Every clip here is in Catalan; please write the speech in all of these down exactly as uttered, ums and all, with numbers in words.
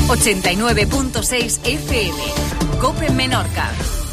ochenta y nueve punto seis F M. COPE Menorca.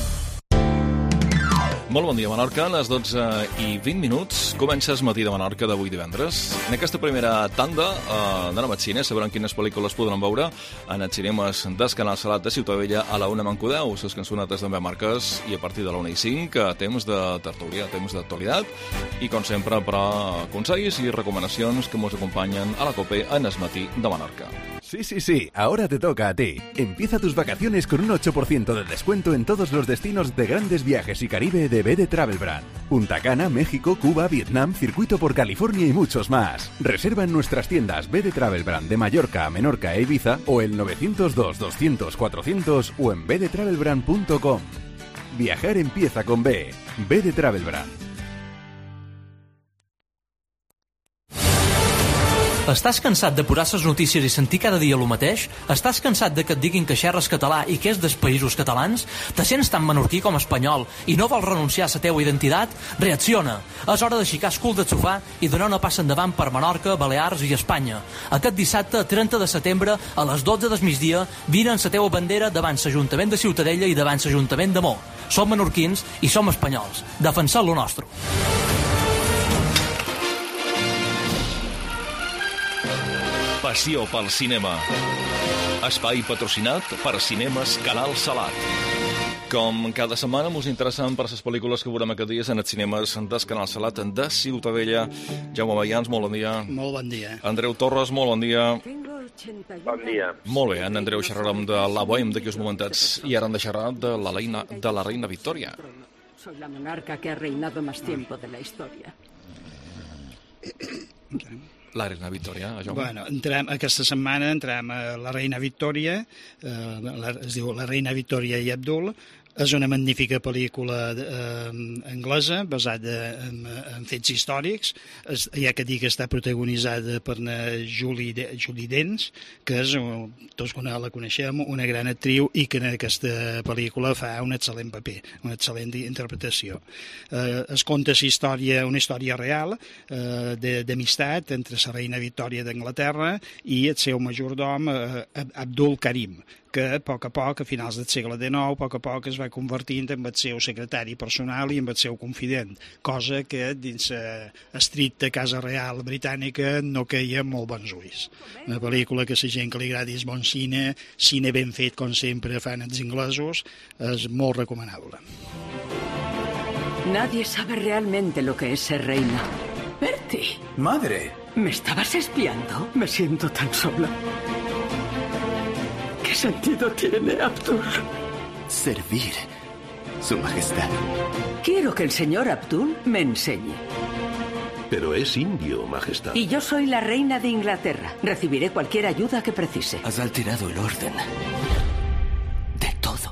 Molt bon dia, Menorca. A les dotze i vint minuts comença el matí de Menorca d'avui divendres. En aquesta primera tanda eh, d'anem al cine, sabrem quines pel·lícules podran veure en els cinemes del Canal Salat de Ciutadella a la una mancudeu, les cançonetes també marques, i a partir de la una i cinc, temps de tertúlia, temps d'actualitat, i com sempre, però, consells i recomanacions que ens acompanyen a la COPE en el matí de Menorca. Sí, sí, sí, ahora te toca a ti. Empieza tus vacaciones con un ocho por ciento de descuento en todos los destinos de Grandes Viajes y Caribe de B D Travel Brand. Punta Cana, México, Cuba, Vietnam, Circuito por California y muchos más. Reserva en nuestras tiendas B D Travel Brand de Mallorca, Menorca e Ibiza o el nueve cero dos, doscientos, cuatrocientos o en b d travel brand punto com. Viajar empieza con B. B D Travel Brand. Estàs cansat de posar les notícies i sentir cada dia el mateix? Estàs cansat de que et diguin que xerres català i que és dels països catalans? Te sents tan menorquí com espanyol i no vols renunciar a la teua identitat? Reacciona! És hora d'aixecar el cul del sofà i donar una passa endavant per Menorca, Balears i Espanya. Aquest dissabte, trenta de setembre, a les dotze del migdia, vine amb la teua bandera davant l'Ajuntament de Ciutadella i davant l'Ajuntament de Mó. Som menorquins i som espanyols. Defensem lo nostre. Passió pel cinema. Espai patrocinat per Cinemes Canal Salat. Com cada setmana mos interessen per les pel·lícules que veurem aquests dies en els cinemes del Canal Salat de Ciutadella. Jaume Baians, molt bon dia. Molt bon dia. Andreu Torres, molt bon dia. Bon dia. Molt bé, en Andreu xerrarem de la Bohem d'aquí uns momentets i ara hem de xerrar de la, reina, de la reina Victòria. Soy la monarca que ha reinado más tiempo de la historia. La reina Victòria, Jaume. Bueno, entrem, aquesta setmana entrem a la reina Victòria, eh, la, es diu La reina Victòria i Abdul. És una magnífica pel·lícula eh, anglesa basada en, en fets històrics. Es, hi ha que dir que està protagonitzada per Julie, de, Julie Dents, que és, tots la coneixem, una gran actriu i que en aquesta pel·lícula fa un excel·lent paper, una excel·lent interpretació. Eh, es conta la història, una història real eh, d'amistat entre la reina Victòria d'Anglaterra i el seu majordom eh, Abdul Karim, que a poc a poc, a finals del segle dinou, a poc a poc es va convertint en el seu secretari personal i en el seu confident, cosa que dins la estricta Casa Real britànica no queia molt bons ulls. Una pel·lícula que la gent que li agradi és bon cine, cine ben fet com sempre fan els inglesos, és molt recomanable. Nadie sabe realmente lo que es ser reina. Bertie. Madre. ¿Me estabas espiando? Me siento tan sola. ¿Qué sentido tiene, Abdul? Servir, Su Majestad. Quiero que el señor Abdul me enseñe. Pero es indio, Majestad. Y yo soy la reina de Inglaterra. Recibiré cualquier ayuda que precise. Has alterado el orden de todo.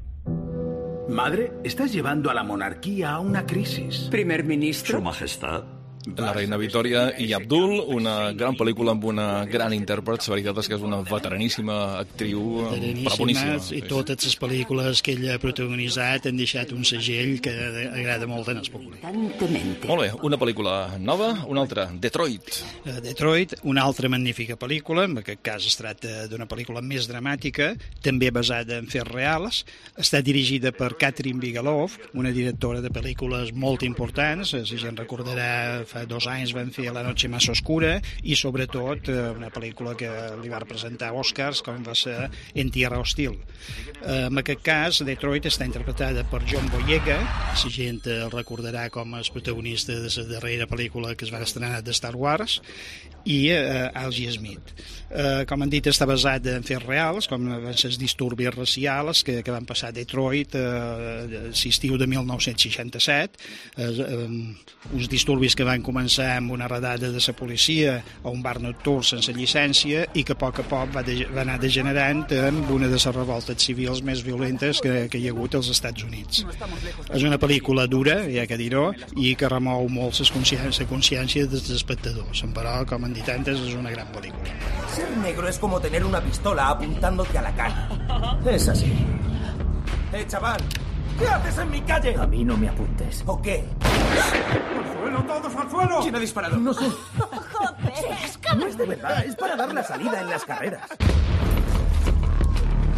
Madre, estás llevando a la monarquía a una crisis. ¿Primer ministro? Su Majestad. La reina Victòria i Abdul, una gran pel·lícula amb una gran intèrpret. La veritat és que és una veteraníssima actriu, però boníssima. I totes les pel·lícules que ella ha protagonitzat han deixat un segell que agrada molt en el públic. Molt bé, una pel·lícula nova, una altra, Detroit. Detroit, una altra magnífica pel·lícula, en aquest cas es tracta d'una pel·lícula més dramàtica, també basada en fets reals. Està dirigida per Catherine Bigelow, una directora de pel·lícules molt importants, si gent recordarà, fa dos anys van fer La noche más oscura i sobretot una pel·lícula que li va representar Oscars com va ser En tierra hostil. En aquest cas, Detroit està interpretada per John Boyega, la gent el recordarà com el protagonista de la darrera pel·lícula que es va estrenar de Star Wars, i eh, Algie Smith. Eh, com han dit, està basat en fets reals, com van ser els disturbis racials que, que van passar a Detroit eh, l'estiu de mil nou-cents seixanta-set, eh, eh, uns disturbis que van començar amb una redada de la policia a un bar nocturn sense llicència i que a poc a poc va, de, va anar degenerant amb una de les revoltes civils més violentes que, que hi ha hagut als Estats Units. És una pel·lícula dura, hi ha que dir-ho, i que remou molt la consciència, consciència dels espectadors, però, com han dit antes, és una gran pel·lícula. Ser negro es como tener una pistola apuntándote a la cara. Es así. Eh, chaval, ¿qué haces en mi calle? A mí no me apuntes. ¿O qué? ¡Al suelo, todos al suelo! ¿Quién ha disparado? No sé. No es de verdad, es para dar la salida en las carreras.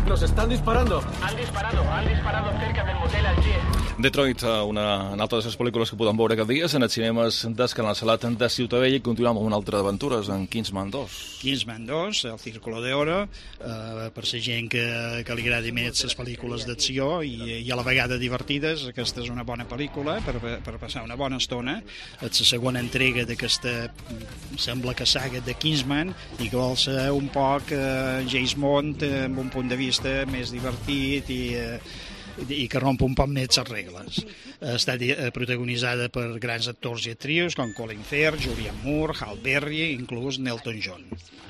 ¡Nos están disparando! Han disparado, han disparado cerca del motel Alger. Detroit, una, una altra de les pel·lícules que podem veure aquest dia, en els cinemes del Canal Salat de Ciutadella, i continuem amb una altra d'aventures, en Kingsman dos. Kingsman dos, El Círculo de Oro, eh, per la gent que, que li agradi més les pel·lícules d'acció i, i a la vegada divertides. Aquesta és una bona pel·lícula per, per passar una bona estona. És la segona entrega d'aquesta, sembla que saga de Kingsman, i que vol ser un poc eh, James Bond eh, amb un punt de vista més divertit i, eh, i que romp un poc més les regles. Està protagonitzada per grans actors i actrius com Colin Firth, Julianne Moore, Halle Berry, inclús Elton John.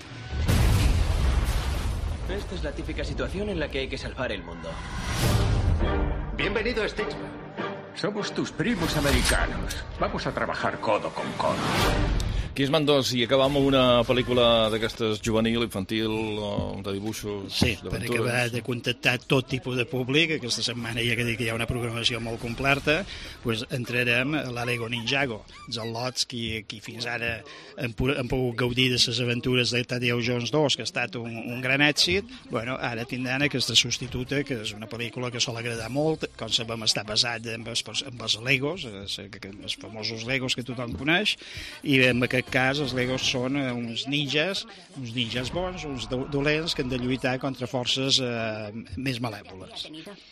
Esta es la típica situación en la que hay que salvar el mundo. Bienvenido, Sticksman. Somos tus primos americanos. Vamos a trabajar codo con codo. Kingsman dos, i acabam amb una pel·lícula d'aquestes juvenil, infantil, de dibuixos, sí, d'aventures. Per acabar de contactar tot tipus de públic. Aquesta setmana ja que dic que hi ha una programació molt completa, pues entrarem a l'Alego Ninjago, els al·lots que, que fins ara han, han pogut gaudir de les aventures de Tadeu Jones dos, que ha estat un, un gran èxit. Bueno, ara tindran aquesta substituta, que és una pel·lícula que sol agradar molt, com sabem està basat en els, en els Legos, els famosos Legos que tothom coneix, i en aquest cas els Legos són uns ninjas, uns ninjas bons, uns dolents que han de lluitar contra forces eh, més malèvoles.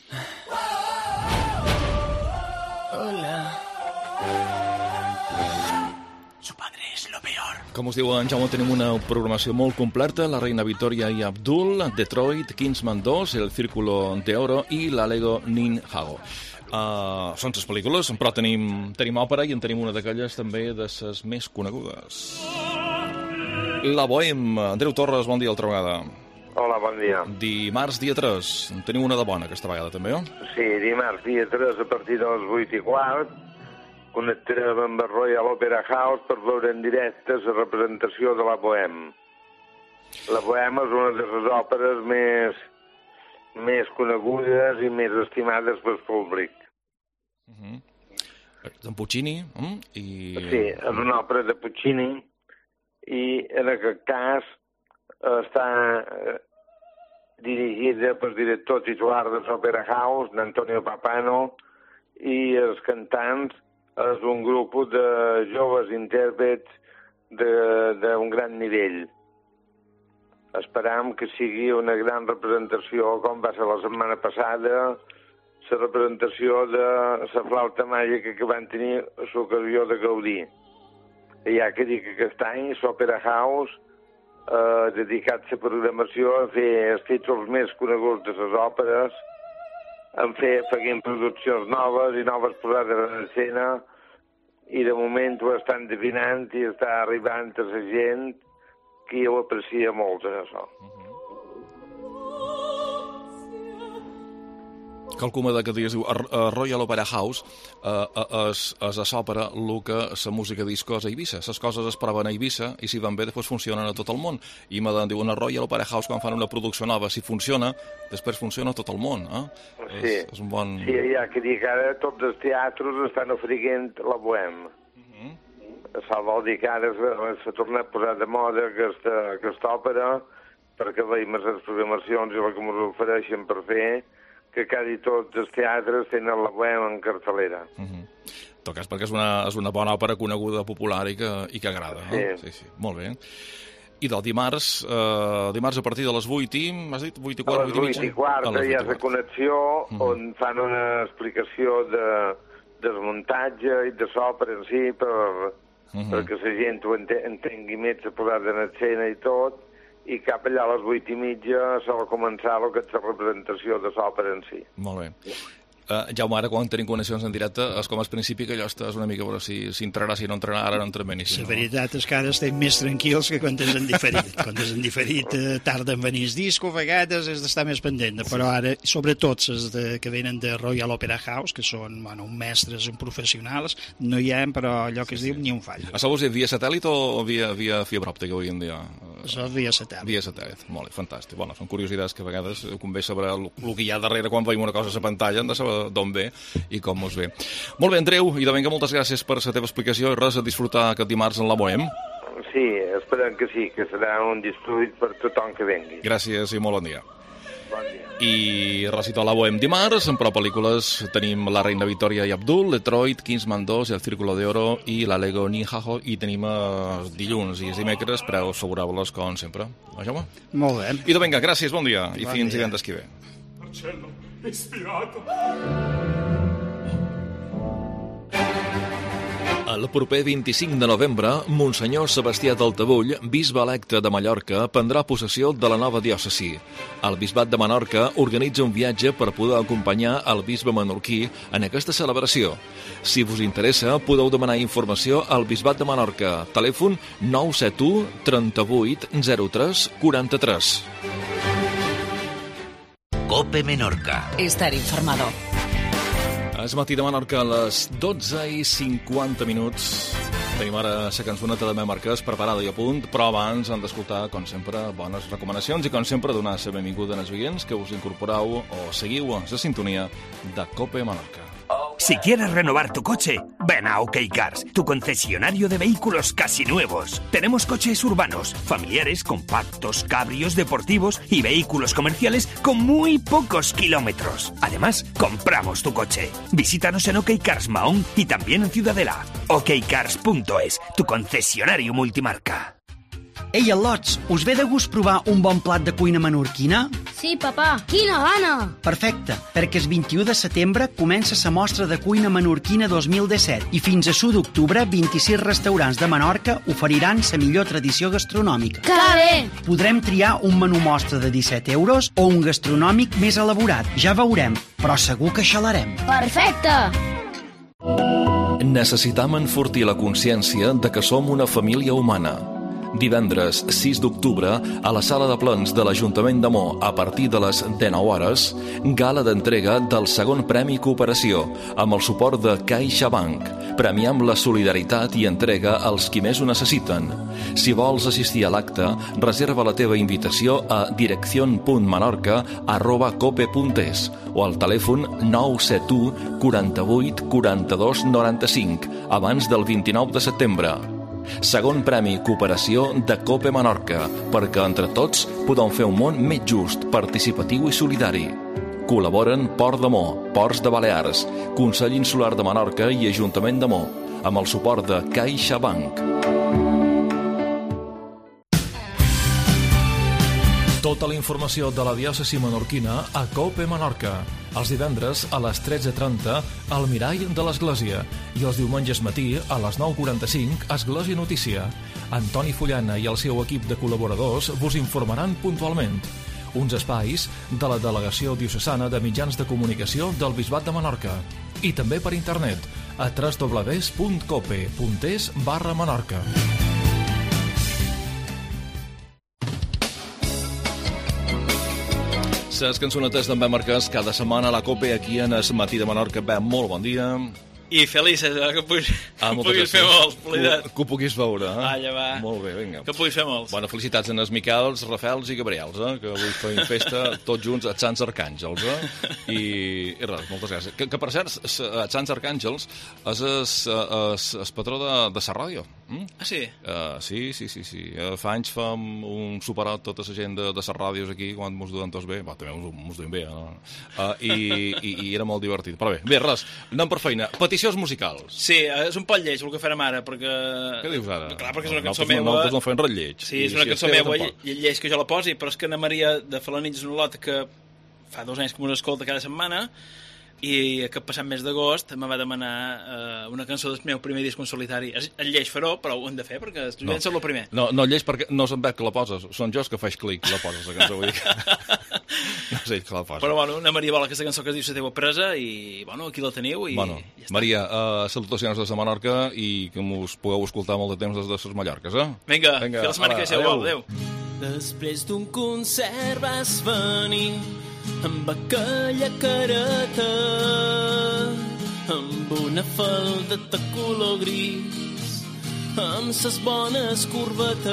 Hola. Su padre es lo peor. Com us diu en Jaume, tenim una programació molt completa: La Reina Victoria i Abdul, Detroit, Kingsman dos, El Círculo de Oro i l'Alego Ninjago. Uh, són tres pel·lícules, però tenim, tenim òpera, i en tenim una d'aquelles també de les més conegudes. La Bohème. Andreu Torres, bon dia altra vegada. Hola, bon dia. Dimarts, dia tres. En teniu una de bona aquesta vegada, també, oi? Sí, dimarts, dia tres, a partir de les vuit i quart, connectarem amb el Royal Opera House per veure en directe la representació de La Bohème. La Bohème és una de les òperes més, més conegudes i més estimades pel públic. Uh-huh. En Puccini, mm? I... Sí, és una òpera de Puccini, i en aquest cas està dirigida pel director titular de l'Opera House, d'Antonio Papano, i els cantants és un grup de joves intèrprets d'un gran nivell. Esperam que sigui una gran representació, com va ser la setmana passada, la representació de la flauta màgica que van tenir l'ocasió de gaudir. I ja que dic que aquest any l'Opera House ha dedicat la programació a fer els títols més coneguts de les òperes, a fer feien produccions noves i noves posades en escena, i de moment ho estan definant i està arribant a la gent que ho aprecia molt, això. Uh-huh. Calcuma que dius, diu, a Royal Opera House és a l'òpera el que la música disco és a Eivissa. Les coses es proven a Eivissa i si van bé després funcionen a tot el món. I me diuen a Royal Opera House quan fan una producció nova, si funciona, després funciona a tot el món. Eh? Sí, és, és un bon... sí, ja que dic ara tots els teatres estan oferint La Bohème. Uh-huh. Això vol dir que ara s'ha tornat a posar de moda aquesta, aquesta òpera, perquè veiem les programacions i el que ens ofereixen per fer, que quasi tots els teatres tenen La Bohème en cartelera. Uh-huh. En tot cas, perquè és una, és una bona òpera coneguda, popular i que, i que agrada. Sí. No? Sí, sí. Molt bé. I del dimarts, eh, dimarts a partir de les vuit i... M'has dit? vuit i quart, vuit i mitja? A les vuit i quart hi ha la connexió, uh-huh, on fan una explicació de, del muntatge i de l'òpera en si, per, uh-huh, perquè la gent ho entengui més, a posar en escena i tot, i cap allà a les vuit i mitja s'ha de començar el que és la representació de l'òpera en si. Molt bé. Uh, Jaume, ara quan tenim connexions en directe és com al principi que allò estàs una mica a veure si, si entrarà, si no entrarà, ara no entra beníssim. La veritat és que ara estem més tranquils que quan és en diferit. Quan és en diferit eh, tarda en venir el disco, a vegades és d'estar més pendent, però ara, sobretot els de, que venen de Royal Opera House, que són, bueno, mestres, professionals, no hi ha, però allò que es diu, ni un fall. Això vols dir via satèl·lit o via, via fibra òptica avui en dia? Això és via satèl·lit. Via satèl·lit, molt bé, fantàstic. Bueno, són curiositats que a vegades convé saber el, el que hi ha darrere quan veiem una cosa a la pantalla, hem de saber d'on ve i com us ve. Molt bé, Andreu, i de vinga, moltes gràcies per la teva explicació i res, a disfrutar aquest dimarts en La Bohème. Sí, esperem que sí, que serà un disfrut per tothom que vengui. Gràcies i molt bon dia. Bon dia. I recita la Bohem dimarts, però pel·lícules tenim La reina Victoria i Abdul, Detroit, Kingsman dos, El círculo de oro i La Lego Ninjago, i tenim eh, dilluns i dimecres preus favorables com sempre. Va, Jaume? Molt bé. I vinga, gràcies, bon dia, i bon fins dia. divendres que ve. Marcello, ispirato. El proper vint-i-cinc de novembre, Monsenyor Sebastià del Tabull, bisbe electe de Mallorca, prendrà possessió de la nova diòcesi. El bisbat de Menorca organitza un viatge per poder acompanyar el bisbe menorquí en aquesta celebració. Si us interessa, podeu demanar informació al bisbat de Menorca. Telèfon nou set u, trenta-vuit, zero tres, quaranta-tres. Cope Menorca. Estar informado. És matí de Menorca a les dotze i cinquanta minuts. Tenim ara la cançoneta de Menorca preparada i a punt, però abans han d'escoltar, com sempre, bones recomanacions i, com sempre, donar la benvinguda als oients que us incorporeu o seguiu a la sintonia de Cope Menorca. Si quieres renovar tu coche, ven a OK Cars, tu concesionario de vehículos casi nuevos. Tenemos coches urbanos, familiares, compactos, cabrios, deportivos y vehículos comerciales con muy pocos kilómetros. Además, compramos tu coche. Visítanos en OK Cars Mahón y también en Ciudadela. ok cars punto es, tu concesionario multimarca. Ei, al·lots, us ve de gust provar un bon plat de cuina menorquina? Sí, papà, quina gana! Perfecte, perquè el vint-i-u de setembre comença la mostra de cuina menorquina dos mil disset i fins a l'u d'octubre vint-i-sis restaurants de Menorca oferiran la millor tradició gastronòmica. Que bé! Podrem triar un menú mostra de disset euros o un gastronòmic més elaborat. Ja veurem, però segur que xalarem. Perfecte! Necessitam enfortir la consciència de que som una família humana. Divendres sis d'octubre, a la sala de plens de l'Ajuntament de Mo, a partir de les dinou hores, gala d'entrega del segon Premi Cooperació, amb el suport de CaixaBank. Premiam la solidaritat i entrega als qui més ho necessiten. Si vols assistir a l'acte, reserva la teva invitació a dirección punt menorca arroba cope punt es o al telèfon nou set u, quaranta-vuit, quaranta-dos, noranta-cinc, abans del vint-i-nou de setembre. Segon Premi Cooperació de Cope Menorca, perquè entre tots podem fer un món més just, participatiu i solidari. Col·laboren Port de Mo, Ports de Balears, Consell Insular de Menorca i Ajuntament de Mo, amb el suport de CaixaBank. Tota la informació de la diòcesi menorquina a Cope Menorca. Els divendres a les tretze trenta al Mirall de l'Església i els diumenges matí a les nou quaranta-cinc Església Notícia. Antoni Fullana i el seu equip de col·laboradors vos informaran puntualment. Uns espais de la Delegació Diocesana de Mitjans de Comunicació del Bisbat de Menorca. I també per internet a w w w punt cope punt es barra Menorca. Les cançonetes d'en Ben Marquès cada setmana a la Cope aquí en el Matí de Menorca. Ben, molt bon dia. I felices, eh? Que puguis, ah, que puguis fer molts, Polidat. Que, que ho puguis veure, eh? Allà va. Molt bé, vinga. Que puguis fer molts. Bona, felicitats en els Miquels, Rafels i Gabriels, eh? Que avui feim festa tots junts a Sants Arcàngels, eh? I, i res, moltes gràcies. Que, que per cert, a Sants Arcàngels és el patró de, de la ràdio. Mm? Ah, sí? Uh, sí, sí, sí, sí. Uh, fa anys fem un superat tota la gent de, de les ràdios aquí, quan mos duen tots bé. Va, també mos, mos duen bé, no? Uh, i, i, I era molt divertit. Però bé, bé, res, anem per feina. Peticions musicals. Sí, és un poc lleig el que farem ara, perquè... Què dius ara? Clar, perquè és una no, cançó meva... meva... No fem res lleig. Sí, és una cançó meva i, i lleig que jo la posi, però és que na Maria de Falanits és una lota que fa dos anys que m'ho escolta cada setmana i aquest passat mes d'agost me va demanar uh, una cançó del meu primer disc en solitari. El lleig faró, però ho hem de fer perquè tu no. Ets el primer. No, no lleig perquè no se'n veu que la poses. Són jo que faig clic la poses, la cançó. Vull dir que... no sé que la posa. Però bueno, una Maria vol aquesta cançó que es diu La teua presa i bueno, aquí la teniu i bueno, ja està. Maria, uh, salutacions des de Menorca i que us pugueu escoltar molt de temps des de les Mallorques, eh? Vinga, Vinga. Fins la setmana que deixeu. Adéu. Després d'un concert vas venir amb aquella careta, amb una falda de color gris, amb ses bones corbetes.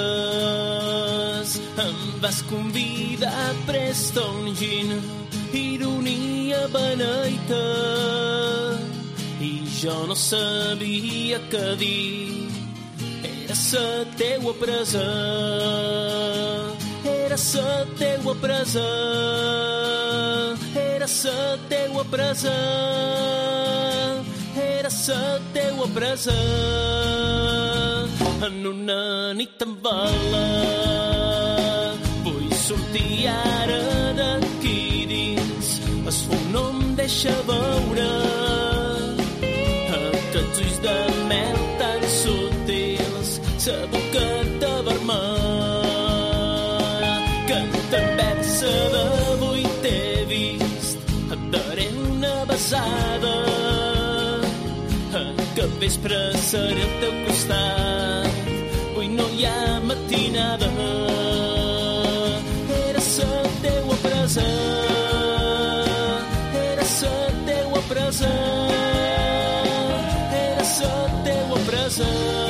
Em vas convidar a presta un gin, ironia beneita, i jo no sabia què dir. Era sa teua presa, era sa teua presa. era la teua presa, era la teua presa, en una nit amb vela. Vull sortir ara d'aquí dins, el foc no em deixa veure aquests ulls de mel tan sutils, la boqueta vermella que també se d'avui t'he vist, et daré una besada, aquest vespre seré al teu costat, avui no hi ha matinada. Era la teua presa, era la teua presa, era la teua presa,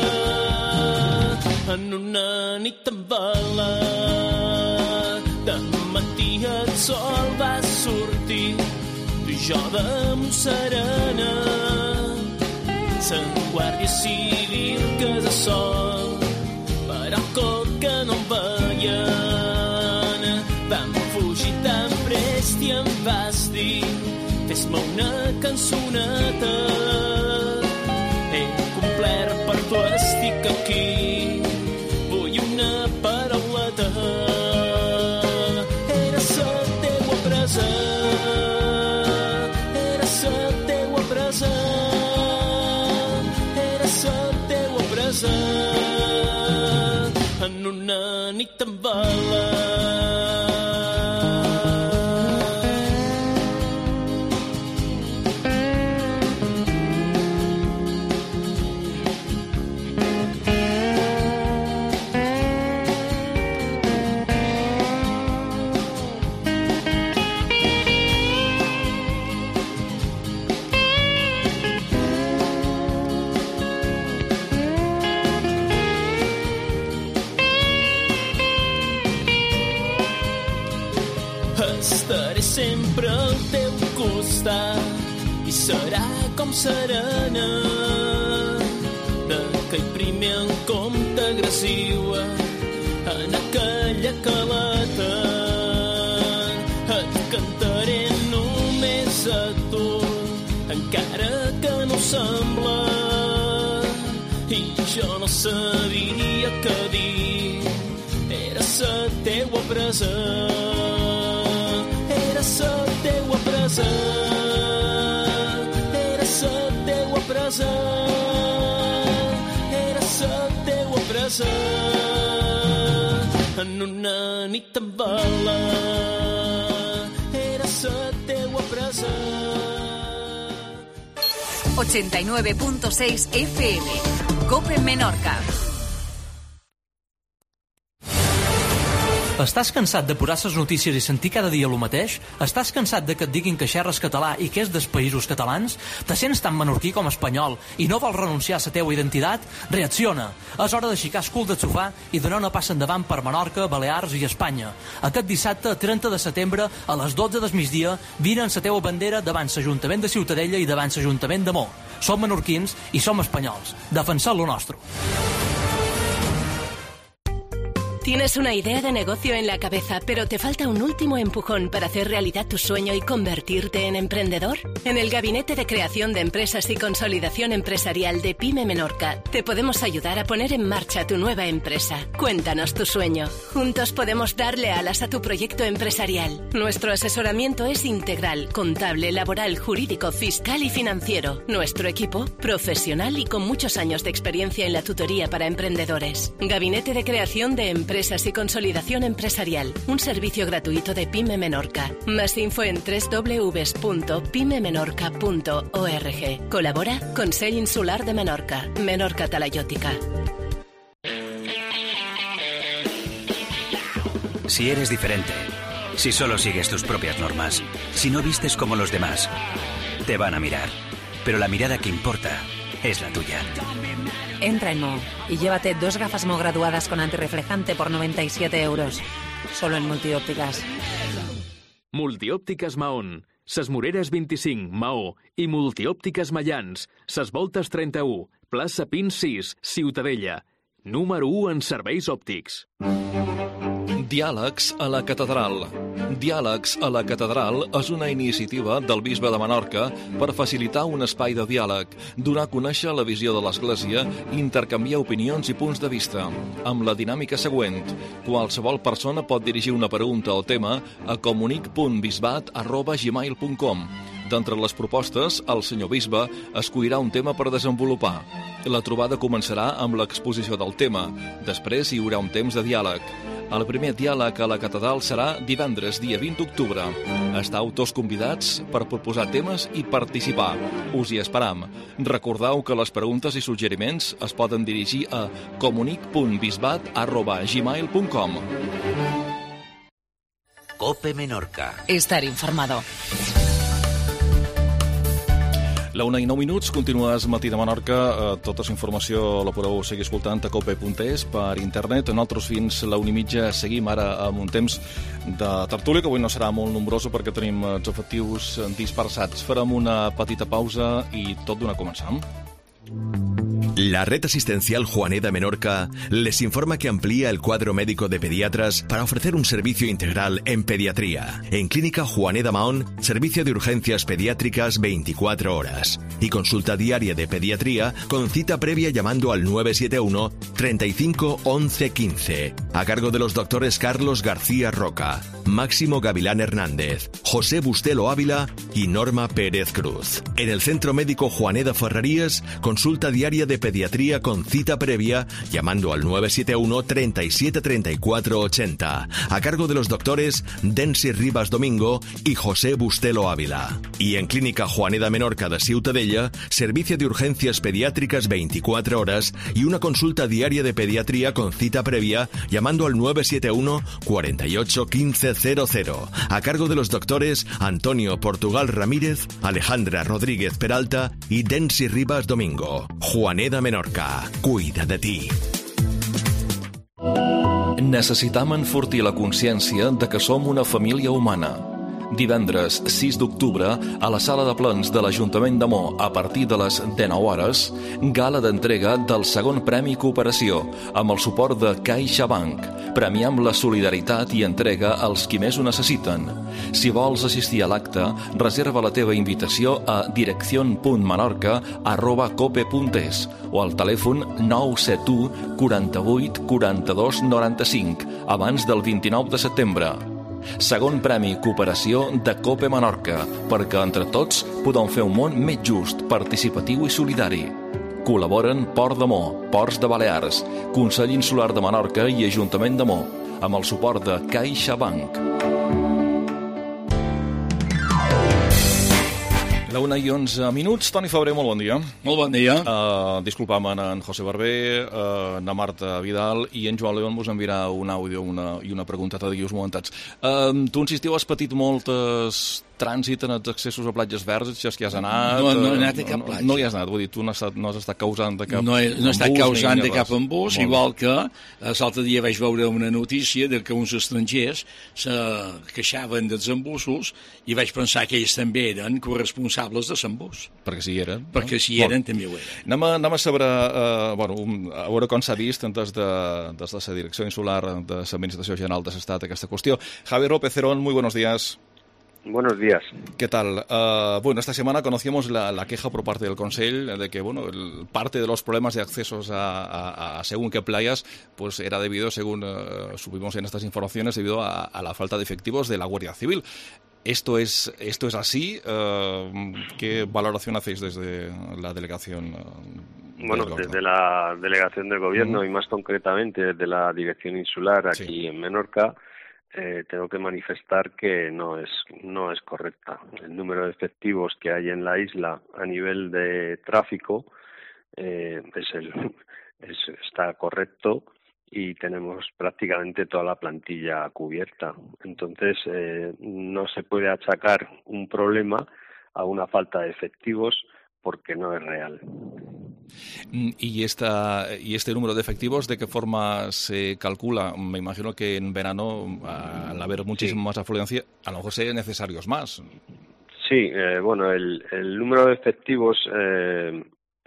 en una nit amb vela. De matí el sol va sortir, tu i jo damunt serena, la Guàrdia Civil que de sol, però com que no em veien, vam fugir tan prest i em vas dir, fes-me una cançoneta, he complert per tu, estic aquí, vull una parauleta. Era la teua presa, era la teua presa, era la teua presa, en una nit amb vela. Estaré sempre al teu costat i serà com serena d'aquell primer encompte agressiu en aquella caleta. Et cantaré només a tu, encara que no sembla, i jo no sabia què dir. Era la teua presa, era la teua presa, era la teua presa, era la teua presa, en una nit amb vela, era la teua presa. ochenta y nueve punto seis F M, COPE Menorca. Estàs cansat de posar les notícies i sentir cada dia el mateix? Estàs cansat de que et diguin que xerres català i que és dels països catalans? Te sents tan menorquí com espanyol i no vols renunciar a la teua identitat? Reacciona! És hora d'aixecar el cul del sofà i donar una passa endavant per Menorca, Balears i Espanya. Aquest dissabte, trenta de setembre, a les dotze del migdia, vine amb la teua bandera davant l'Ajuntament de Ciutadella i davant l'Ajuntament de Mo. Som menorquins i som espanyols. Defensem lo nostre. ¿Tienes una idea de negocio en la cabeza, pero te falta un último empujón para hacer realidad tu sueño y convertirte en emprendedor? En el Gabinete de Creación de Empresas y Consolidación Empresarial de PYME Menorca te podemos ayudar a poner en marcha tu nueva empresa. Cuéntanos tu sueño. Juntos podemos darle alas a tu proyecto empresarial. Nuestro asesoramiento es integral, contable, laboral, jurídico, fiscal y financiero. Nuestro equipo, profesional y con muchos años de experiencia en la tutoría para emprendedores. Gabinete de Creación de Empresas Empresas y Consolidación Empresarial, un servicio gratuito de PYME Menorca. Más info en doble u doble u doble u punto pyme menorca punto org. Colabora Consell Insular de Menorca, Menorca Talayótica. Si eres diferente, si solo sigues tus propias normas, si no vistes como los demás, te van a mirar. Pero la mirada que importa es la tuya. Entra en Mo y llévate dos gafas Mo graduadas con antirreflejante por noventa y siete euros. Solo en Multiópticas. Multiòptiques Mahón, Ses Moreres vint-i-cinc, Maó, i Multiòptiques Mayans, Ses Voltes trenta-u, plaça Pins sis, Ciutadella. Número u en serveis òptics. Diàlegs a la Catedral. Diàlegs a la Catedral és una iniciativa del bisbe de Menorca per facilitar un espai de diàleg, donar a conèixer la visió de l'Església i intercanviar opinions i punts de vista, amb la dinàmica següent. Qualsevol persona pot dirigir una pregunta o tema a comunic punt bisbat arroba gmail punt com. D'entre les propostes, el senyor bisbe escollirà un tema per desenvolupar. La trobada començarà amb l'exposició del tema. Després hi haurà un temps de diàleg. El primer diàleg a la Catedral serà divendres, dia vint d'octubre. Estàu tots convidats per proposar temes i participar. Us hi esperam. Recordeu que les preguntes i suggeriments es poden dirigir a comunic punt bisbat arroba gmail punt com. Cope Menorca. Estar informado. La una i nou minuts, continues Matí de Menorca. Eh, tota la informació la podeu seguir escoltant a cope punt es per internet. Nosaltres fins la una i mitja seguim ara amb un temps de tertúlia, que avui no serà molt nombrosa perquè tenim els efectius dispersats. Farem una petita pausa i tot d'una començam. La red asistencial Juaneda Menorca les informa que amplía el cuadro médico de pediatras para ofrecer un servicio integral en pediatría. En Clínica Juaneda Mahón, servicio de urgencias pediátricas veinticuatro horas y consulta diaria de pediatría con cita previa llamando al nueve siete uno, treinta y cinco, once, quince, a cargo de los doctores Carlos García Roca, Máximo Gavilán Hernández, José Bustelo Ávila y Norma Pérez Cruz. En el Centro Médico Juaneda Ferrerías, consulta diaria de pediatría con cita previa llamando al nueve siete uno, treinta y siete, treinta y cuatro, ochenta, a cargo de los doctores Densi Rivas Domingo y José Bustelo Ávila. Y en Clínica Juaneda Menorca de Ciutadella, servicio de urgencias pediátricas veinticuatro horas y una consulta diaria de pediatría con cita previa llamando al nueve siete uno, cuarenta y ocho, quince, cero cero, a cargo de los doctores Antonio Portugal Ramírez, Alejandra Rodríguez Peralta y Densi Rivas Domingo. Juaneda Menorca, cuida de ti. Necessitam enfortir la consciència de que som una família humana. Divendres sis d'octubre, a la sala de plens de l'Ajuntament de Mo, a partir de les dinou hores, gala d'entrega del segon Premi Cooperació, amb el suport de CaixaBank. Premiam la solidaritat i entrega als qui més ho necessiten. Si vols assistir a l'acte, reserva la teva invitació a dirección punt menorca arroba cope punt es o al telèfon nou set u, quaranta-vuit, quaranta-dos, noranta-cinc, abans del vint-i-nou de setembre. Segon Premi Cooperació de Cope Menorca, perquè entre tots podem fer un món més just, participatiu i solidari. Col·laboren Port de Mo, Ports de Balears, Consell Insular de Menorca i Ajuntament de Mo, amb el suport de CaixaBank. La una i onze minuts. Toni Febrer, molt bon dia. Molt bon dia. Uh, disculpam en José Barber, uh, en Marta Vidal i en Joan León vos enviarà un àudio una, i una pregunteta de guius momentats. Uh, tu insistiu, has patit moltes trànsit en els accessos a platges verdes, si és que has anat... No, no he anat a cap platja. No, no hi has anat, vull dir, tu no has estat, no has estat causant de cap no he, no he estat embús, causant de res. cap embús, igual que l'altre dia vaig veure una notícia de que uns estrangers se queixaven dels embussos i vaig pensar que ells també eren corresponsables de l'embús. Perquè si hi eren. Perquè si hi eren, també ho eren. Anem a, anem a saber, uh, bueno, a veure com s'ha vist des de, des de la Direcció Insular de l'Administració General de l'Estat aquesta qüestió. Javier López Cerón, muy buenos días. Buenos días. ¿Qué tal? Uh, bueno, esta semana conocíamos la, la queja por parte del Consell de que, bueno, el, parte de los problemas de accesos a, a, a según qué playas, pues era debido, según uh, subimos en estas informaciones, debido a, a la falta de efectivos de la Guardia Civil. ¿Esto es, esto es así? Uh, ¿Qué valoración hacéis desde la delegación? Uh, bueno, desde la delegación del Gobierno uh-huh. y más concretamente desde la Dirección Insular aquí sí. en Menorca, Eh, tengo que manifestar que no es no es correcta. El número de efectivos que hay en la isla a nivel de tráfico eh, es el es, está correcto y tenemos prácticamente toda la plantilla cubierta. Entonces eh, no se puede achacar un problema a una falta de efectivos porque no es real. ¿Y, esta, ¿Y este número de efectivos de qué forma se calcula? Me imagino que en verano, al haber muchísima sí. más afluencia, a lo mejor serían necesarios más. Sí, eh, bueno, el, el número de efectivos eh,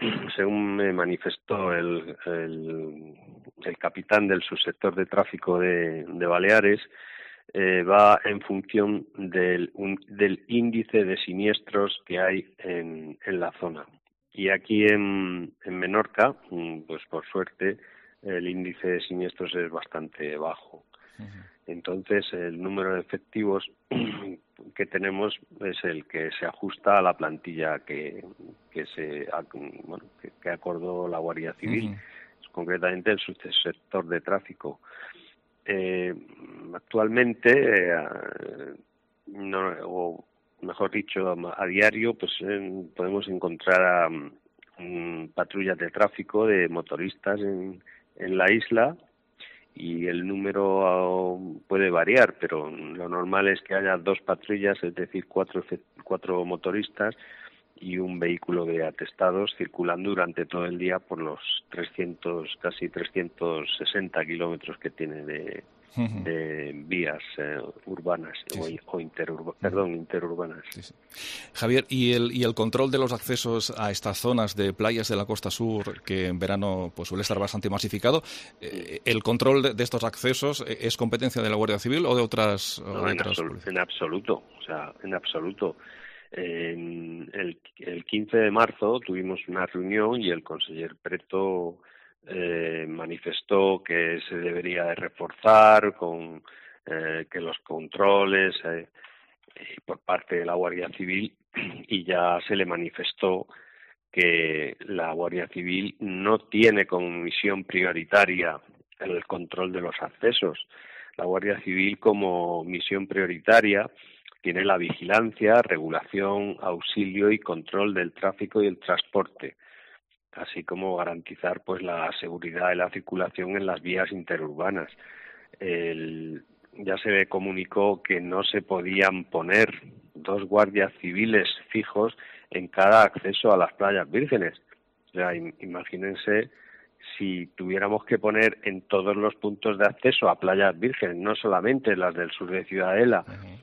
según me manifestó el, el, el capitán del subsector de tráfico de, de Baleares, eh, va en función del, un, del índice de siniestros que hay en, en la zona. Y aquí en, en Menorca, pues por suerte, el índice de siniestros es bastante bajo. Uh-huh. Entonces, el número de efectivos que tenemos es el que se ajusta a la plantilla que, que se bueno, que, que acordó la Guardia Civil, uh-huh. concretamente el subsector de tráfico. Eh, actualmente, eh, no, o mejor dicho, a, a diario, pues eh, podemos encontrar a, um, patrullas de tráfico de motoristas en, en la isla, y el número puede variar, pero lo normal es que haya dos patrullas, es decir, cuatro, cuatro motoristas y un vehículo de atestados circulando durante todo el día por los trescientos, casi trescientos sesenta kilómetros que tiene de, uh-huh. de vías eh, urbanas sí, o, sí. o interurba, uh-huh. perdón, interurbanas. Sí, sí. Javier, ¿y el, y el control de los accesos a estas zonas de playas de la costa sur, que en verano pues suele estar bastante masificado, eh, ¿el control de, de estos accesos es competencia de la Guardia Civil o de otras? No, o de en, otras absoluto, en absoluto, o sea, en absoluto. En el, el quince de marzo tuvimos una reunión y el conseller Preto eh, manifestó que se debería de reforzar con eh, que los controles eh, por parte de la Guardia Civil, y ya se le manifestó que la Guardia Civil no tiene como misión prioritaria el control de los accesos. La Guardia Civil como misión prioritaria tiene la vigilancia, regulación, auxilio y control del tráfico y el transporte, así como garantizar pues la seguridad de la circulación en las vías interurbanas. El, ya se le comunicó que no se podían poner dos guardias civiles fijos en cada acceso a las playas vírgenes. O sea, imagínense si tuviéramos que poner en todos los puntos de acceso a playas vírgenes, no solamente las del sur de Ciudadela, uh-huh.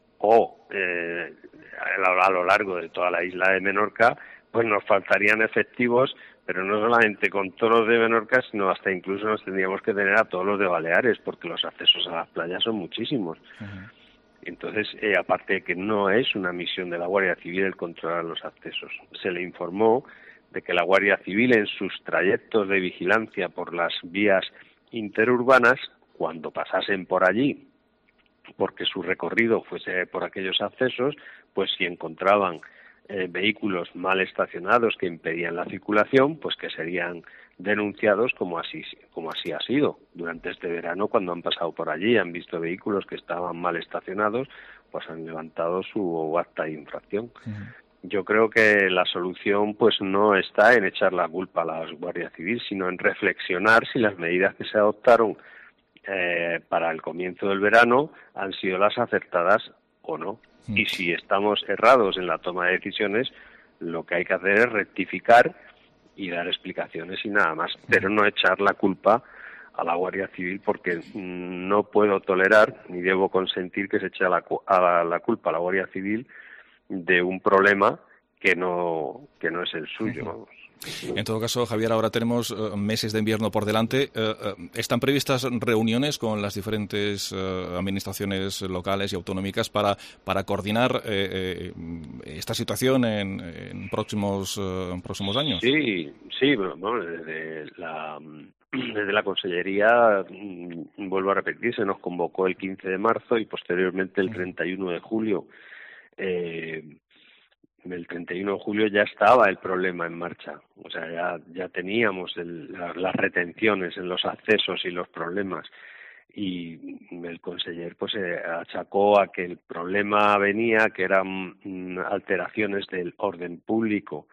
o eh, a lo largo de toda la isla de Menorca, pues nos faltarían efectivos, pero no solamente con todos los de Menorca, sino hasta incluso nos tendríamos que tener a todos los de Baleares, porque los accesos a las playas son muchísimos. Uh-huh. Entonces, eh, aparte de que no es una misión de la Guardia Civil el controlar los accesos, se le informó de que la Guardia Civil en sus trayectos de vigilancia por las vías interurbanas, cuando pasasen por allí, porque su recorrido fuese por aquellos accesos, pues si encontraban eh, vehículos mal estacionados que impedían la circulación, pues que serían denunciados, como así como así ha sido durante este verano. Cuando han pasado por allí, han visto vehículos que estaban mal estacionados, pues han levantado su acta de infracción. Uh-huh. Yo creo que la solución pues no está en echar la culpa a la Guardia Civil, sino en reflexionar si las medidas que se adoptaron Eh, para el comienzo del verano han sido las acertadas o no. Mm. Y si estamos errados en la toma de decisiones, lo que hay que hacer es rectificar y dar explicaciones y nada más, pero no echar la culpa a la Guardia Civil, porque no puedo tolerar ni debo consentir que se eche la, a la, la culpa a la Guardia Civil de un problema que no que no es el suyo, vamos. En todo caso, Javier, ahora tenemos uh, meses de invierno por delante. Uh, uh, ¿Están previstas reuniones con las diferentes uh, administraciones locales y autonómicas para, para coordinar eh, eh, esta situación en, en próximos uh, en próximos años? Sí, sí, bueno, desde la, desde la Consellería, vuelvo a repetir, se nos convocó el quince de marzo y posteriormente el treinta y uno de julio. Eh, El treinta y uno de julio ya estaba el problema en marcha, o sea, ya, ya teníamos el, la, las retenciones en los accesos y los problemas, y el conseller pues se achacó a que el problema venía, que eran mm, alteraciones del orden público,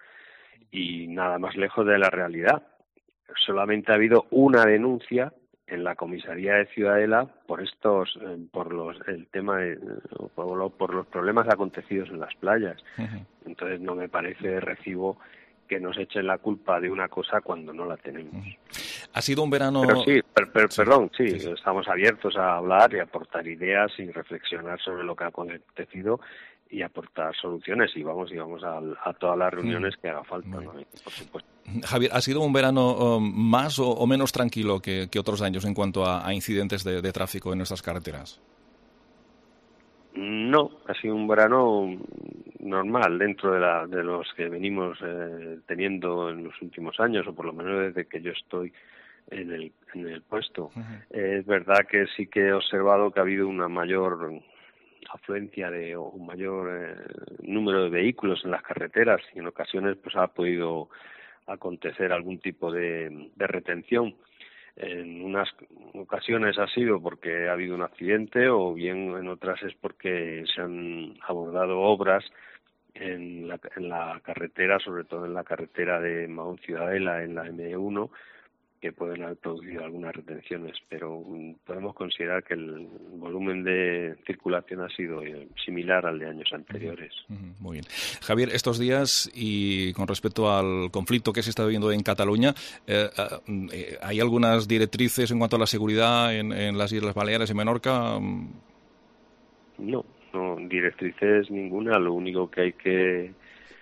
y nada más lejos de la realidad. Solamente ha habido una denuncia en la comisaría de Ciudadela por estos, eh, por los, el tema de, por, lo, por los problemas acontecidos en las playas. Uh-huh. Entonces no me parece de recibo que nos echen la culpa de una cosa cuando no la tenemos. Ha sido un verano... Pero sí, per, per, sí. perdón, sí, sí, sí, estamos abiertos a hablar y aportar ideas y reflexionar sobre lo que ha acontecido y aportar soluciones, y vamos y vamos a, a todas las reuniones que haga falta, ¿no? Por supuesto. Javier, ¿ha sido un verano um, más o, o menos tranquilo que, que otros años en cuanto a, a incidentes de, de tráfico en nuestras carreteras? No, ha sido un verano normal dentro de, la, de los que venimos eh, teniendo en los últimos años, o por lo menos desde que yo estoy en el, en el puesto. Uh-huh. Eh, es verdad que sí que he observado que ha habido una mayor afluencia de o un mayor eh, número de vehículos en las carreteras, y en ocasiones pues ha podido acontecer algún tipo de, de retención. En unas ocasiones ha sido porque ha habido un accidente, o bien en otras es porque se han abordado obras en la, en la carretera, sobre todo en la carretera de Mahón Ciudadela, en la eme uno, que pueden haber producido algunas retenciones, pero podemos considerar que el volumen de circulación ha sido similar al de años anteriores. Muy bien. Javier, estos días, y con respecto al conflicto que se está viviendo en Cataluña, eh, eh, ¿hay algunas directrices en cuanto a la seguridad en, en las Islas Baleares y Menorca? No, no, directrices ninguna. Lo único que hay que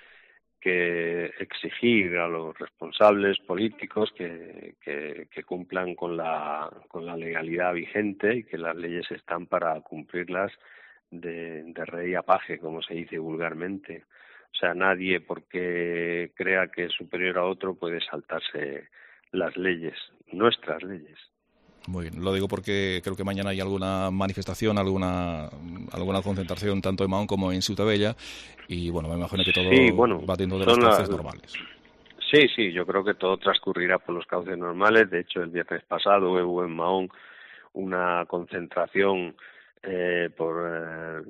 que exigir a los responsables políticos que, que, que cumplan con la, con la legalidad vigente, y que las leyes están para cumplirlas de, de rey a paje, como se dice vulgarmente. O sea, nadie, porque crea que es superior a otro, puede saltarse las leyes, nuestras leyes. Muy bien, lo digo porque creo que mañana hay alguna manifestación, alguna alguna concentración tanto en Mahón como en Ciutat Vella, y bueno, me imagino que todo sí, bueno, va dentro de los cauces la... normales. Sí, sí, yo creo que todo transcurrirá por los cauces normales. De hecho, el viernes pasado hubo en Mahón una concentración eh, por, eh,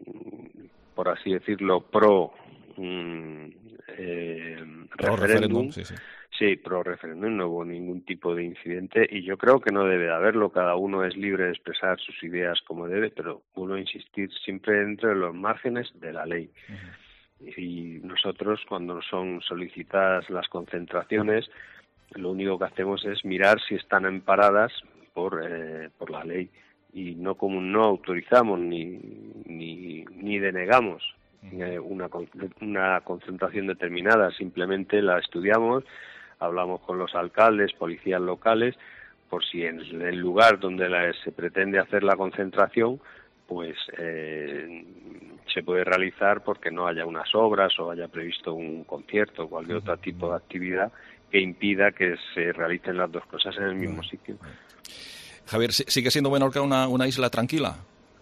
por así decirlo, pro, mm, eh, pro referéndum. referéndum, sí, sí. Sí, pro referéndum, no hubo ningún tipo de incidente, y yo creo que no debe de haberlo. Cada uno es libre de expresar sus ideas como debe, pero uno insistir siempre dentro de los márgenes de la ley. Uh-huh. Y nosotros, cuando son solicitadas las concentraciones, lo único que hacemos es mirar si están amparadas por eh, por la ley, y no como no autorizamos ni ni, ni denegamos uh-huh. una una concentración determinada, simplemente la estudiamos. Hablamos con los alcaldes, policías locales, por si en el lugar donde la, se pretende hacer la concentración, pues eh, se puede realizar porque no haya unas obras o haya previsto un concierto o cualquier otro tipo de actividad que impida que se realicen las dos cosas en el mismo sitio. Javier, ¿sigue siendo Menorca una, una isla tranquila?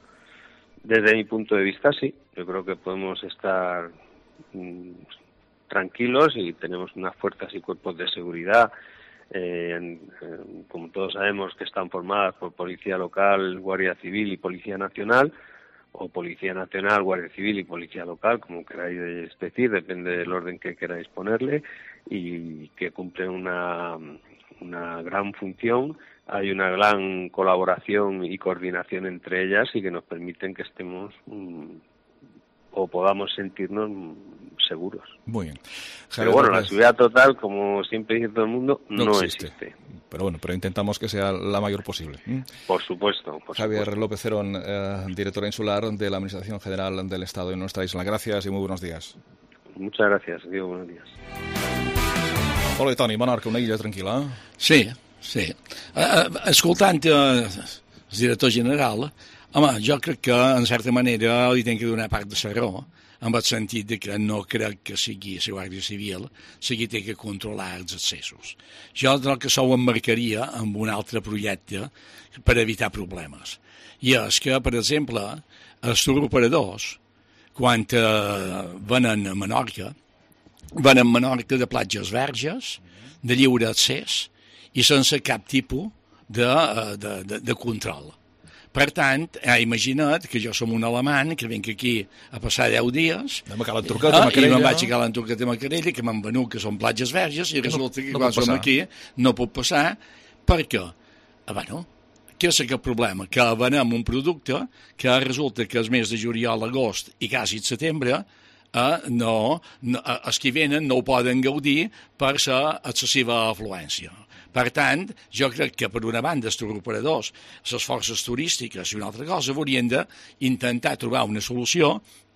Desde mi punto de vista, sí. Yo creo que podemos estar mmm, tranquilos, y tenemos unas fuerzas y cuerpos de seguridad, eh, en, en, como todos sabemos, que están formadas por Policía Local, Guardia Civil y Policía Nacional, o Policía Nacional, Guardia Civil y Policía Local, como queráis decir, depende del orden que queráis ponerle, y que cumplen una, una gran función. Hay una gran colaboración y coordinación entre ellas, y que nos permiten que estemos mmm, o podamos sentirnos seguros. Muy bien. Javier, pero bueno, López, la seguridad total, como siempre dice todo el mundo, no, no existe. existe. Pero bueno, pero intentamos que sea la mayor posible. Por supuesto. Por Javier supuesto. López Cerón, eh, director insular de la Administración General del Estado en nuestra isla. Gracias y muy buenos días. Muchas gracias, Diego, buenos días. Hola, Toni, Menorca, una illa tranquil·la? Sí, sí. Uh, escoltant uh, el director general, home, jo crec que, en certa manera, li tenc que donar part de la raó, en el sentit de que no crec que sigui la Guàrdia Civil la que té que controlar els accessos. Jo el que s'ho emmarcaria amb un altre projecte per evitar problemes. I és que, per exemple, els turoperadors, quan eh, venen a Menorca, venen a Menorca de platges verges, de lliure accés i sense cap tipus de, de, de, de control. Per tant, he imaginat que jo som un alemany que vinc aquí a passar deu dies i me'n vaig a Calen Turquet i Macarella, que m'han venut que són platges verges, i resulta que quan som aquí no puc passar. Per què? Ah, bueno, què és aquest problema? Que venem un producte que resulta que el mes de juliol, agost i quasi setembre eh, no, no, els que venen no ho poden gaudir per la excessiva afluència. Per tant, jo crec que per una banda els operadors, les forces turístiques i una altra cosa haurien d'intentar trobar una solució,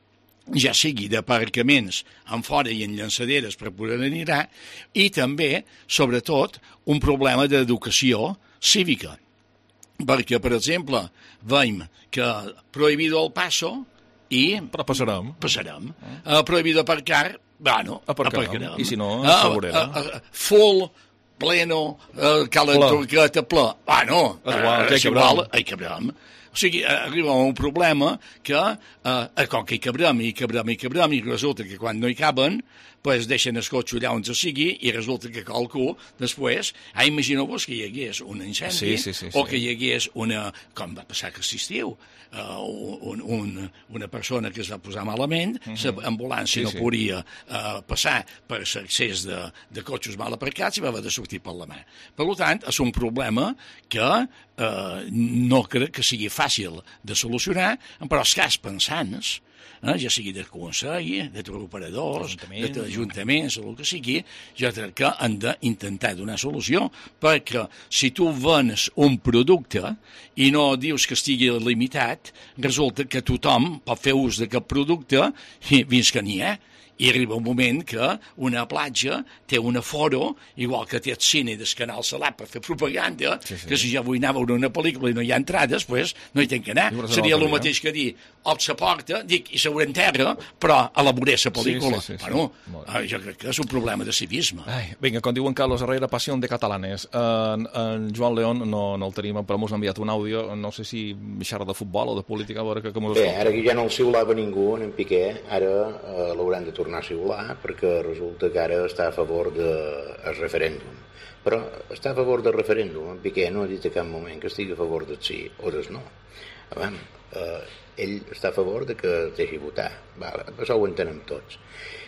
ja sigui d'aparcaments en fora i en llançaderes per poder anirà, i també, sobretot, un problema d'educació cívica. Perquè, per exemple, veiem que prohibido el paso i... Però passarem. Passarem. Uh, prohibido aparcar, bueno, aparcarem. aparcarem. I si no, uh, segurera. Uh, uh, full, pleno, uh, cala turqueta, ple. Ah, no. Igual, uh, igual, hi cabrem. O sigui, arriba un problema que, eh, com que hi cabrem, i cabrem, i cabrem, i resulta que quan no hi caben, pues deixen el cotxe allà on sigui, i resulta que qualcú, després, ah, imagineu-vos que hi hagués un incendi, sí, sí, sí, sí. o que hi hagués una, com va passar aquest estiu, uh, un, un, una persona que es va posar malament, uh -huh. l'ambulància sí, no sí. podia uh, passar per l'accés de, de cotxes mal aparcats i va haver de sortir per la mà. Per tant, és un problema que uh, no crec que sigui fàcil de solucionar, però els cas pensants, eh, ja sigui del Consell, de operadors, d'ajuntaments, o el que sigui, jo crec que han d'intentar donar solució, perquè si tu vens un producte i no dius que estigui limitat, resulta que tothom pot fer ús d'aquest producte i fins que n'hi ha. I arriba un moment que una platja té un aforo, igual que té el cine del Canal Salat per fer propaganda, sí, sí. que si jo vull anar a veure una pel·lícula i no hi ha entrades, pues no hi tenc que anar. Seria el mateix que dir, ob se porta, dic, i segurament terra, però a la veuré la pel·lícula. Sí, sí, sí, bueno, sí. Jo crec que és un problema de civisme. Ai, vinga, com diuen Carlos Herrera, passió de catalanes. En, en Joan León no, no el tenim, però mos ha enviat un àudio, no sé si xerra de futbol o de política, a veure que com us Bé, ara que ja no el xiulava ningú, en Piqué, ara eh, l'hauran de tornar a xiular, perquè resulta que ara està a favor del referèndum. Però està a favor del referèndum, en Piqué no ha dit a cap moment que estigui a favor del sí o del no. Abans, eh, ell està a favor de que es deixi votar, vale, això ho entenem tots.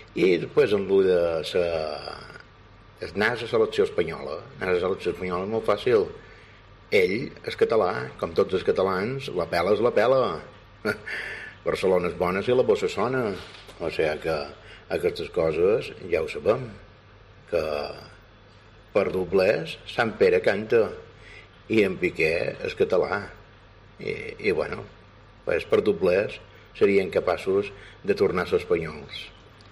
I després en l'u de sa... anar a la selecció espanyola, anar a la selecció espanyola és molt fàcil. Ell és català, com tots els catalans, la pela és la pela. Barcelona és bona si la bossa sona. O sigui que aquestes coses ja ho sabem, que per doblers Sant Pere canta i en Piqué és català. I, i bueno, pues per doblers serien capaços de tornar a ser espanyols.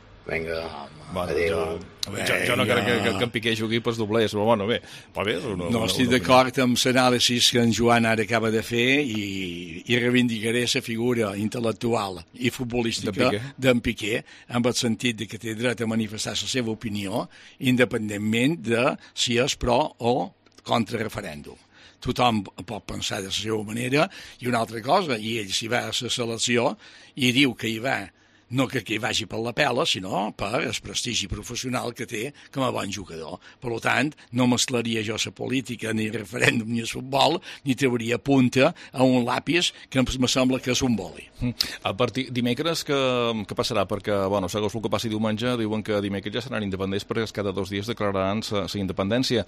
Vinga, bueno, adéu. Jo, jo, jo no crec que, que, que en Piqué jugui pels doblers, però bueno, bé. Va bé no, no estic d'acord amb l'anàlisi que en Joan ara acaba de fer i, i reivindicaré la figura intel·lectual i futbolística d'en Piqué, amb el sentit de que té dret a manifestar la seva opinió, independentment de si és pro o contra referèndum. Tothom pot pensar de la seva manera, i una altra cosa, i ell s'hi va a la selecció i diu que hi va no que hi vagi per la pela, sinó per el prestigi professional que té com a bon jugador. Per tant, no mesclaria jo la política, ni el referèndum, ni el futbol, ni trauria punta a un làpis que em sembla que és un boli. A partir dimecres, que, que passarà? Perquè, bueno, segons el que passi diumenge, diuen que dimecres ja seran independents perquè cada dos dies declararan la independència.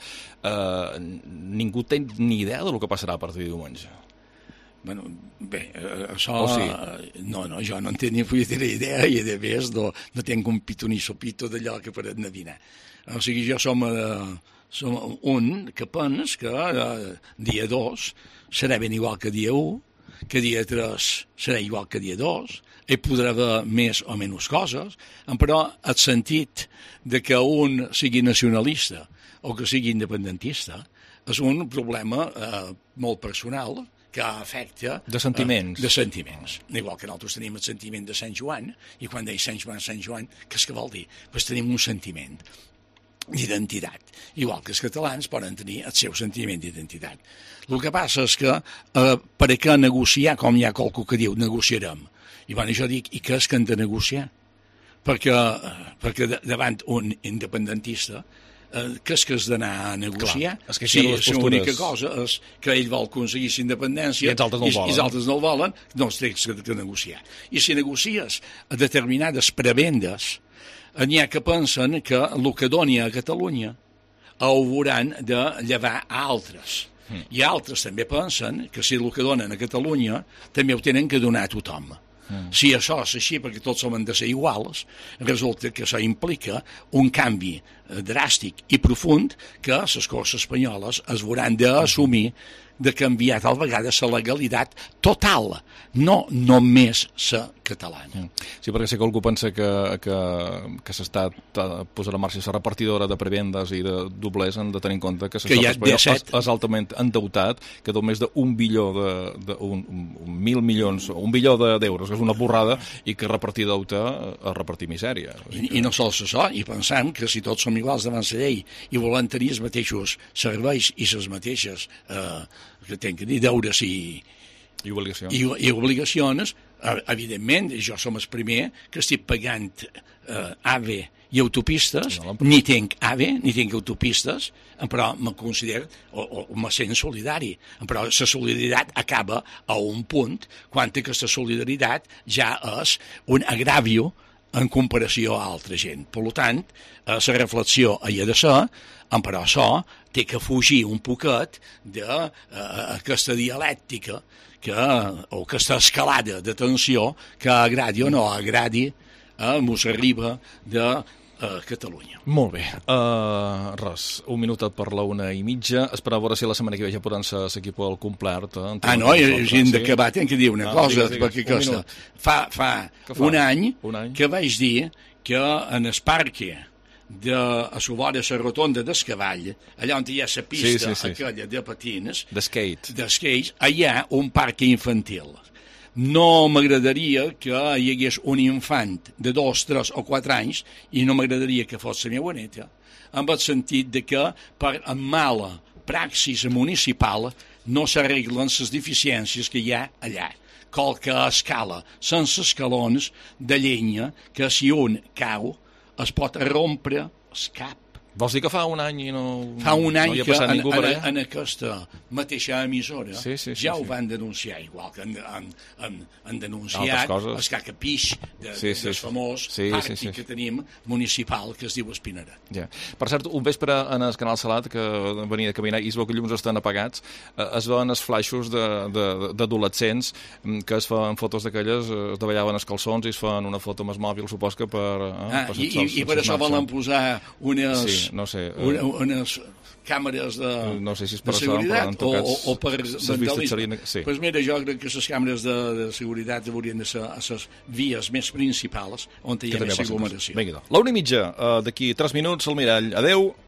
Uh, ningú té ni idea del que passarà a partir de diumenge. Bueno, bé, això... Oh, sí. No, no, jo no en tinc ni punyetera idea i, a més, no, no tinc un pito ni sopito d'allò que per endevinar. O sigui, jo som, uh, som un que pens que uh, dia dos serà ben igual que dia u, que dia tres serà igual que dia dos, hi podrà haver més o menys coses, però el sentit de que un sigui nacionalista o que sigui independentista és un problema uh, molt personal, que afecta... De sentiments. Eh, de sentiments. Igual que nosaltres tenim el sentiment de Sant Joan, i quan deia Sant Joan, Sant Joan, què és que vol dir? Pues tenim un sentiment d'identitat. Igual que els catalans poden tenir el seu sentiment d'identitat. El que passa és que eh, per què negociar, com hi ha qualcú que diu, negociarem. I bueno, jo dic, i què és que hem de negociar? Perquè, eh, perquè davant un independentista Eh, què és que has d'anar a negociar? Clar, és que si sí, l'única cosa és que ell vol aconseguir la independència i els altres no, i, i els altres no el volen, no es tens que, que negociar. I si negocies a determinades prebendes, n'hi ha que pensen que el que doni a Catalunya ho hauran de llevar a altres. Mm. I altres també pensen que si el que donen a Catalunya també ho tenen que donar a tothom. Mm. Si això és així, perquè tots som de ser iguals, resulta que això implica un canvi dràstic i profund que les Corts espanyoles es veuran d'assumir de canviar tal vegada la legalitat total, no només la catalana. Sí, perquè sé que algú pensa que, que, que s'està posant en marxa la repartidora de prebendes i de doblers, han de tenir en compte que l'estat espanyol és, és altament endeutat, que tot més d'un bilió de, de un, un mil milions, un bilió d'euros, que és una borrada, i que repartir deute és repartir misèria. I, i no sols això, i pensem que si tots som iguals davant la llei i volen tenir els mateixos serveis i les mateixes eh, que tenen que dir deures i, I obligacions, i, i obligacions eh, evidentment, jo som el primer que estic pagant eh, AVE i autopistes, no, ni tinc AVE ni tinc autopistes, però me considero o, o me sent solidari, però la solidaritat acaba a un punt quan aquesta solidaritat ja és un agravio en comparació a altra gent. Per tant, la reflexió hi ha de ser, però això té que fugir un poquet d'aquesta dialèctica que, o aquesta escalada de tensió que agradi o no agradi a mos arriba de a Catalunya. Molt bé. Uh, res, un minutet per la una i mitja. Esperar a veure si la setmana que ve ja podran ser l'equip al complet. Eh? Ah, no, i gent d'acabar, tenc que dir una ah, cosa, digues, digues, perquè un costa. Fa, fa, fa? Un, any un any que vaig dir que en el parque de, a la vora de la rotonda del Cavall, allà on hi ha la pista sí, sí, sí. aquella de patins, de skate, de skate, hi ha un parc infantil. No m'agradaria que hi hagués un infant de dos, tres o quatre anys i no m'agradaria que fos la meva neta, en el sentit de que per mala praxis municipal no s'arreglen les deficiències que hi ha allà. Qualque escala sense escalons de llenya que si un cau es pot rompre el cap. Vols dir que fa un any i no... Fa un any no que en, en, en aquesta mateixa emissora sí, sí, sí, ja sí. ho van denunciar, igual que han, han, han, han denunciat el cacapix de, sí, sí, del sí. famós sí, parc sí, sí. que tenim municipal que es diu Espinaret. Ja. Per cert, un vespre en el Canal Salat, que venia de caminar i es veu que llums estan apagats, es veuen els flaixos d'adolescents que es fan fotos d'aquelles, es davallaven els calçons i es fan una foto amb el mòbil, supos que per... Eh, ah, per i, i, i per això volen posar unes... Sí. No sé, una, unes càmeres de, no sé si és per de això, seguretat o, o, o per vandalisme. Sí. Pues mira, jo crec que les càmeres de, de seguretat haurien de ser a les vies més principals on hi ha més aglomeració. Vinga, la una i mitja, d'aquí tres minuts, al Mirall. Adeu!